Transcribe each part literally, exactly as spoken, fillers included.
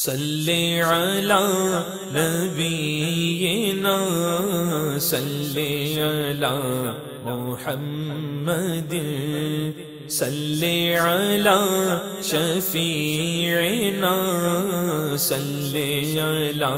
صلی علی نبینا صلی علی محمد صلی علی شفیعنا صلی علی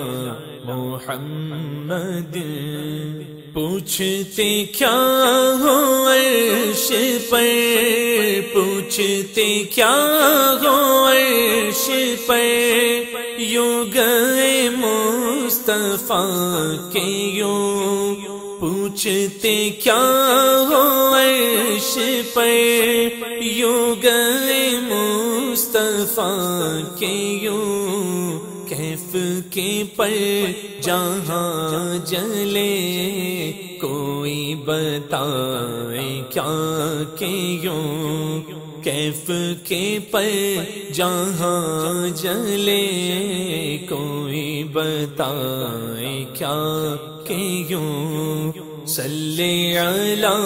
محمد پوچھتے کیا ہو عرش پر پوچھتے کیا ہو عرش پر یوں گئے مصطفیٰ کے یوں پوچھتے کیا ہو عرش پر یوں گئے مصطفیٰ کے یوں کیف کے پر جہاں جلے کوئی بتائے کیا کہ یوں کیف کے پر جہاں جلے کوئی بتائے کیا کہ یوں صلی علی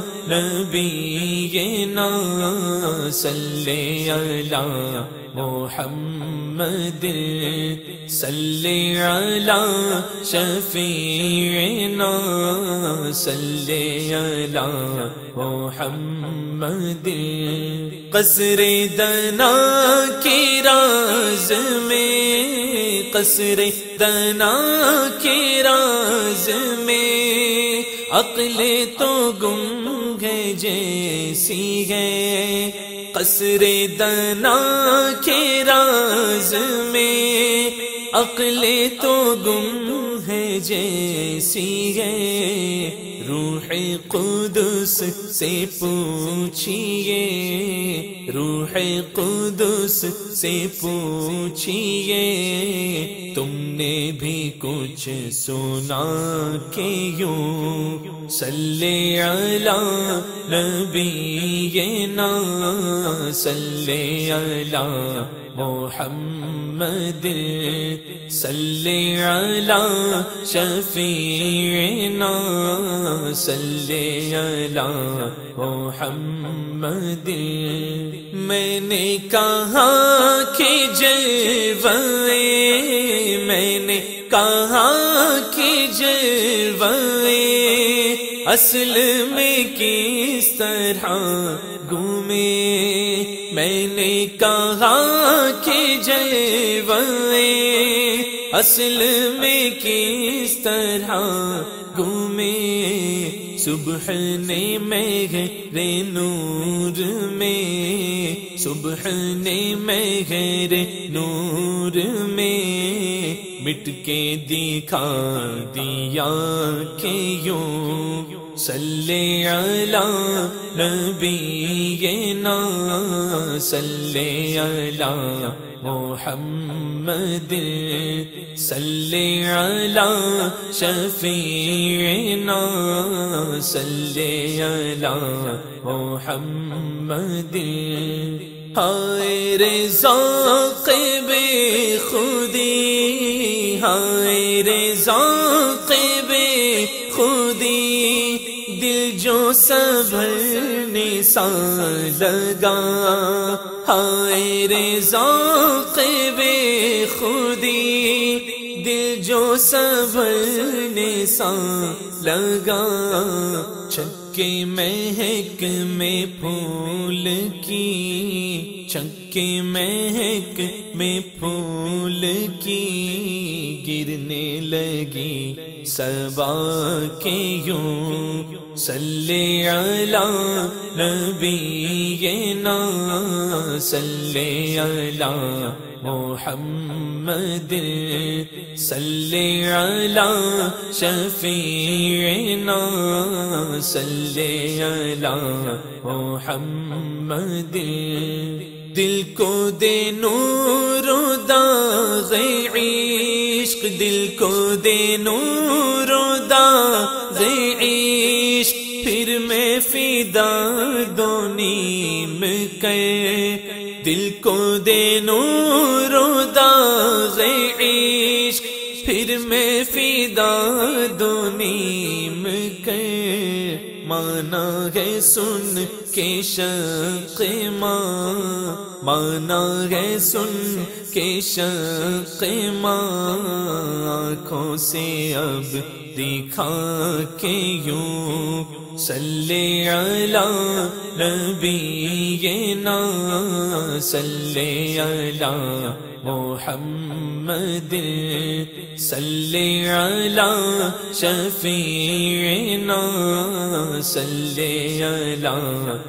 نبینا صلی علی محمد صلی علی شفیعنا صلی علی محمد قصر دنا کی راز میں قصر دنا کی راز میں عقل تو گم ہے جیسی ہے قصر دنا کے راز میں عقل تو گم ہے جیسی ہے روح قدس سے پوچھئے روح قدس سے پوچھئے تم نے بھی کچھ سنا کہ یوں صلی علی نبینا صلی علی محمد صلی علی شفیعنا صلی علی محمد میں نے کہا کہ جلوے میں نے کہا کہ جلوے اصل میں کس طرح گھومے میں نے کہا کہ جلوے اصل میں کس طرح گھومے صبح نے مہر نور میں صبح نے مہر نور میں مٹ کے دکھا دیا کہ یوں صلی علی نبینا صلی علی محمد صلی علی شفیعنا صلی علی محمد ہائے رے ذوق بے خودی ہائے رے ذوق بے خودی دل جو سنبھلنے سا لگا ہائے رے ذوق بے خودی دل جو سنبھلنے سا لگا چھکے مہک میں پھول کی چھکے مہک میں پھول کی گرنے لگی صبا کے یوں صلی علی نبینا صلی علی محمد صلی علی شفیعنا صلی علی محمد دل کو دے نور و داغ عشق دل کو دے نور و داغ عشق پھر میں فدا دو نیم کر دل کو دے نور و داغ عشق پھر میں فدا دو نیم کر مانا ہے سن کے شوق ماں مانا ہے سن کے شق ماں آنکھوں سے اب دکھا کے یوں صلی علی نبینا صلی علی محمد صلی علی شفیعنا صلی علی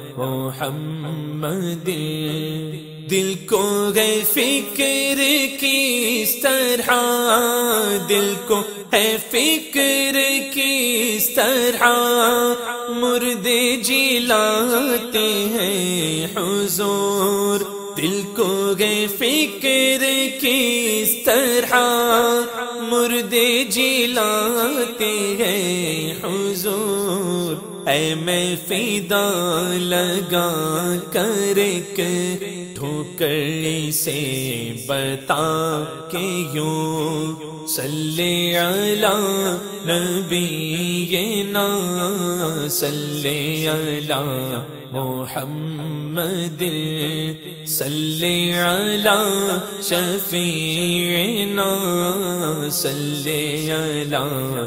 محمد دل کو ہے فکر کس طرح دل کو ہے فکر کس طرح مردے جلاتے ہیں حضور دل کو ہے فکر کس طرح مردے جلاتے ہیں حضور اے میں فدا لگا کر کے ٹھوکر سے بتا کے یوں صلی علی نبینا صلی علی محمد صلی علی شفیعنا صلی علی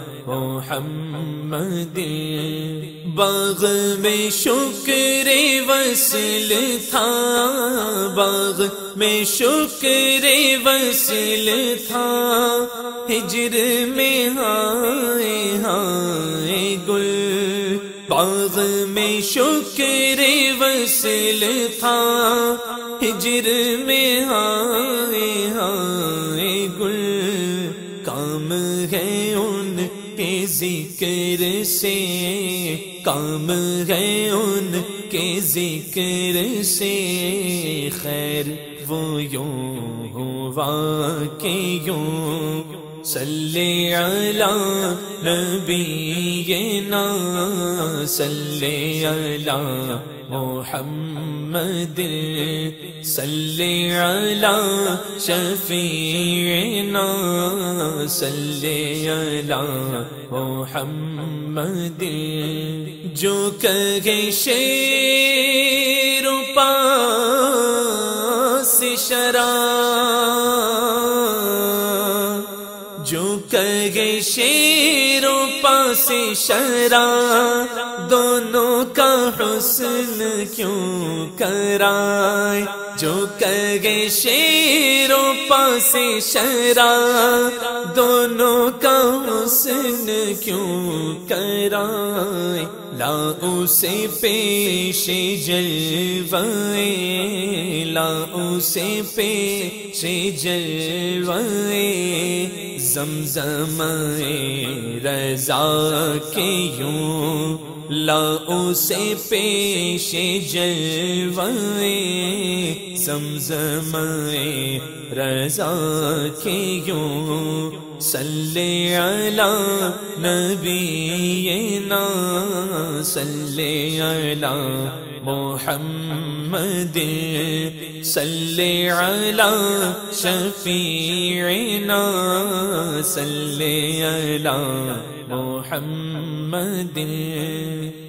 محمد باغ میں شکر وصل تھا باغ میں شکر وصل تھا ہجر میں ہائے ہائے گل باغ میں شکر وصل تھا ہجر میں ہائے ہائے گل کام ہے ان کے ذکر سے کام ہے ان کے ذکر سے خیر وہ یوں ہوا کہ یوں صلی علی نبینا صلی علی محمد صلی علی شفیعنا صلی علی محمد جو کہے شیر و پاس شراب جو کہے شیر و پاس شراب دونوں کا حسن کیوں کرائے جو کہے شیر و پاس شراب دونوں کا حسن کیوں کرائے لا اسے پیش جلوائے لا اسے پیش جلوائے زمزم رضا کے یوں لا اسے پیش جلوائے زمزم رضا کے یوں صلی علی نبینا صلی علی محمد صلی علی شفیعنا صلی علی محمد